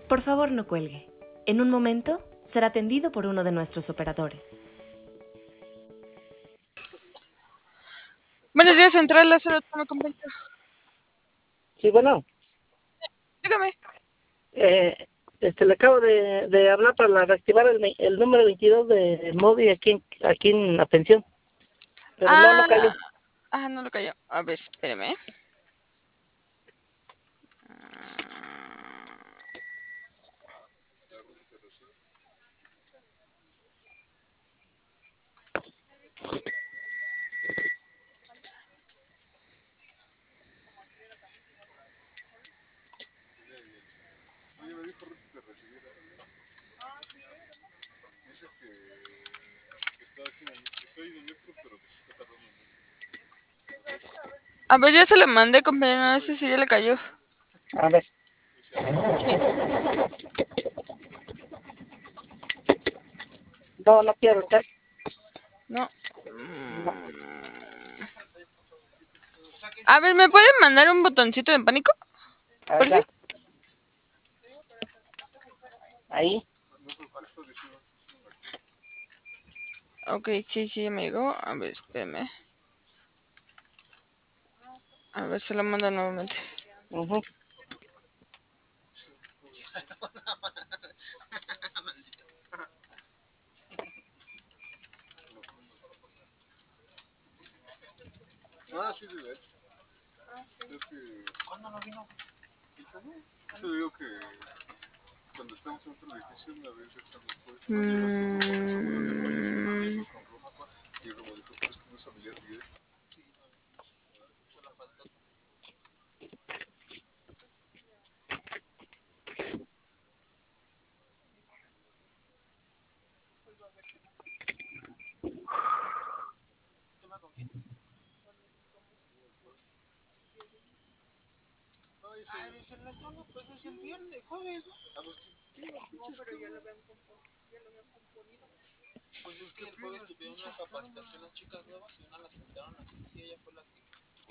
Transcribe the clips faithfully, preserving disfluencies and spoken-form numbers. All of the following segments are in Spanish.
Por favor, no cuelgue. En un momento será atendido por uno de nuestros operadores. Buenos días, Central Lázaro, ¿cómo me acompaña? Sí, bueno, Dígame. eh, este, le acabo de, de hablar para reactivar el, ve- el número veintidós de Modi aquí, en- aquí en la pensión. Pero no, no Ah, cayó. ah, no lo cayó. A ver, espéreme. A ver, ya se lo mandé, compañero. No sé si ya le cayó. A ver. Sí. No, no quiero estar. No. No. A ver, ¿me pueden mandar un botoncito de pánico? A ¿Por ver, fin? ya. Ahí. Ok, sí, sí, ya me llegó. A ver, espérame. A ver, se lo mando nuevamente. Ujú. Ah, sí, de hecho. Es que... ¿Cuándo no vino? Te digo que cuando estamos en otro edificio una vez ya se nos fue. No llega su grupo de seguros de fallecimiento con Roma y como dijo, pero es que no es familiar directo. Ay, dice el no, pues es el viernes, jueves, ¿no? Ah, pues sí, no, pero ya lo habían componido. Pues es que el jueves tuvieron una capacitación las chicas nuevas y una las sentaron aquí y ella fue la que...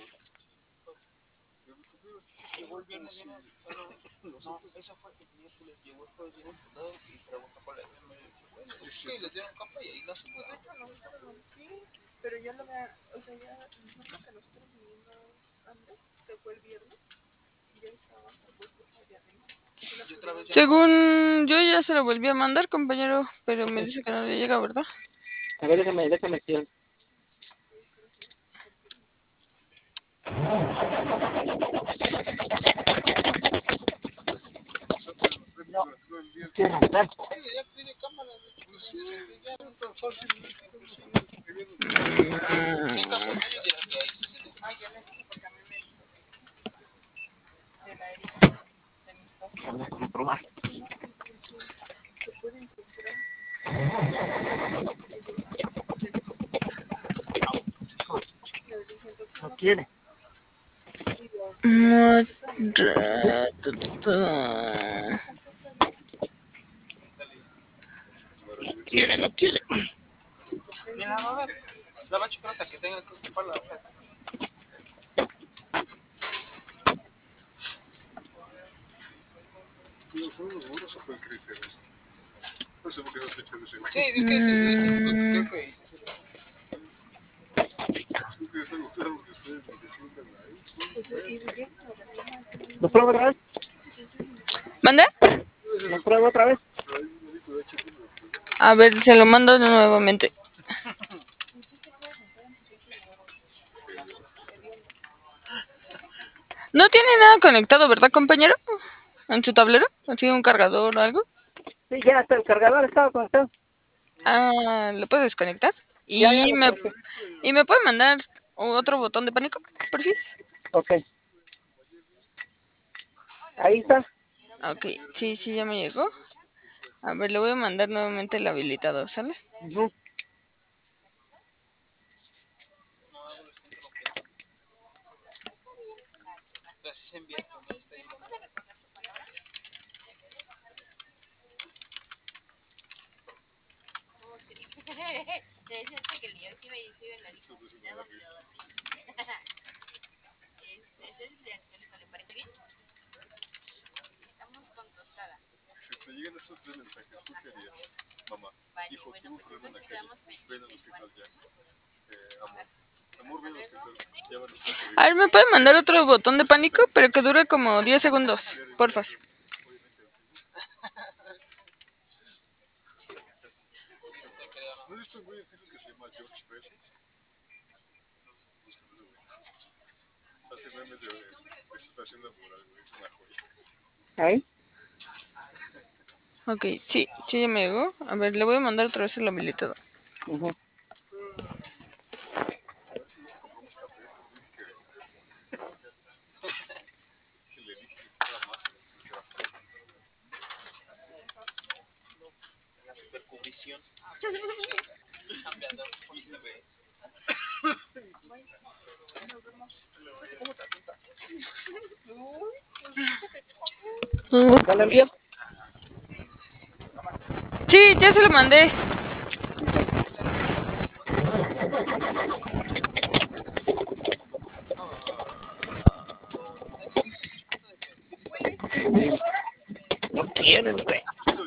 Llegó el viernes bien emputado. No, eso fue el miércoles. Llegó el jueves bien emputado y preguntó por la enfermera. Bueno, sí, les dieron capa y ahí no se quedaron. De hecho, nosotros sí, pero ya lo había, o sea, ya nosotros que nosotros vinimos antes, que fue el viernes, ya estaba puesto allá adentro. Según yo ya se lo volví a mandar, compañero, pero me dice que no le llega, ¿verdad? A ver, déjame, déjame activar. No, quiero romper. Ya pide cámara, de hecho, pues sí, ya no tan fácil. En caso de que ahí sí se necesita. Ah, ya le dije porque a mí me dijo de la herida. Vamos a comprobar. Se pueden comprar. No quiere. No quiere, no quiere. Ni la va a ver. La va a checar hasta que tenga que ocupar la hoja. ¿Fueron los burros o fue el Cristian? No sé por qué no se echan ese. Sí, es que ese creo que... Es que es algo claro que ustedes lo disfrutan ahí. ¿Lo pruebo otra vez? ¿Mande? ¿Lo pruebo otra vez? A ver, se lo mando nuevamente. No tiene nada conectado, ¿verdad, compañero? ¿En su tablero? ¿Así un cargador o algo? Sí, ya hasta el cargador estaba conectado. Ah, ¿lo puedes desconectar? Ya, ya Y lo me, conecté. y me puede mandar otro botón de pánico, por fin. Ok. Ahí está. Ok, sí, sí, ya me llegó. A ver, le voy a mandar nuevamente el habilitador, ¿sale? Uh-huh. Así se envía cuando está ahí. De hecho, que el día sí me hizo en la lista. Ese es el actualizado, ¿le parece bien? Estamos con tostada. llegan estos tres mensajes, ¿tú qué harías? Mamá, Vale, hijo, bueno, tuve un pues problema en la entonces calle. quedamos pendientes. Ven al hospital ya. Eh, amor. Amor, ven al hospital. Ya van a estar A ver, ¿me puede mandar otro botón de pánico? Pero que dure como diez segundos, porfa. ¿No has visto un güey en Facebook que se llama George Bezos? Búscalo, güey. Hace memes de, de superación laboral, güey. Es una joya. ¿Ahí? Ok, sí, sí, ya me llegó. A ver, le voy a mandar otra vez el habilitado. Ujú. A ver si no compramos café. Es que le dije que fuera más. Que era fresco. La supercubrición. Cambiador, se ve. ¿Ya lo envío? Sí, ya se lo mandé. No quieren, güey.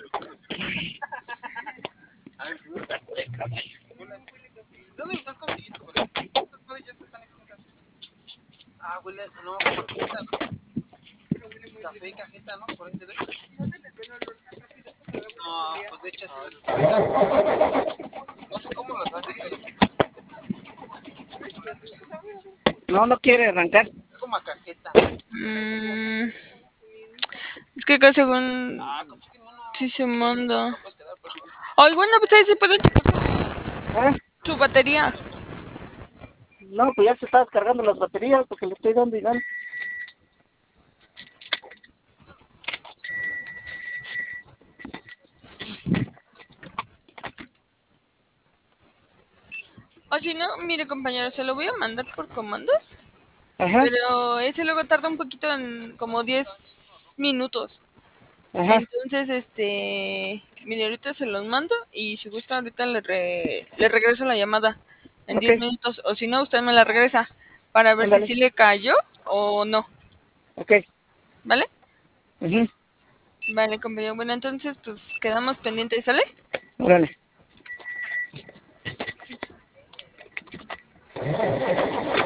¿Dónde estás consiguiendo con esto? Estas madres ya están extintas. Ah, huele, no, como cajeta, ¿no? Café, cajeta, ¿no? Por ahí se ve. No, pues de hecho sí. No sé cómo las hace. No, no quiere arrancar. Es como a cajeta. Mm, es que acá según... Ah, consigue uno. Sí se manda. No puedes quedar, pero. Ay, bueno, pues ahí se puede checar ¿Ah? su batería. No, pues ya se está descargando las baterías porque le estoy dando y dando. O si no, mire compañero, se lo voy a mandar por comandos. Ajá, Pero ese luego tarda un poquito, en como diez minutos. ajá. Entonces, este, mire, ahorita se los mando y si gusta ahorita le, re- le regreso la llamada en Ok. diez minutos. O si no, usted me la regresa para ver Ándale. si sí le cayó o no. Ok. ¿Vale? Ujú. Vale, compañero. Bueno, entonces, pues quedamos pendientes, ¿sale? Órale.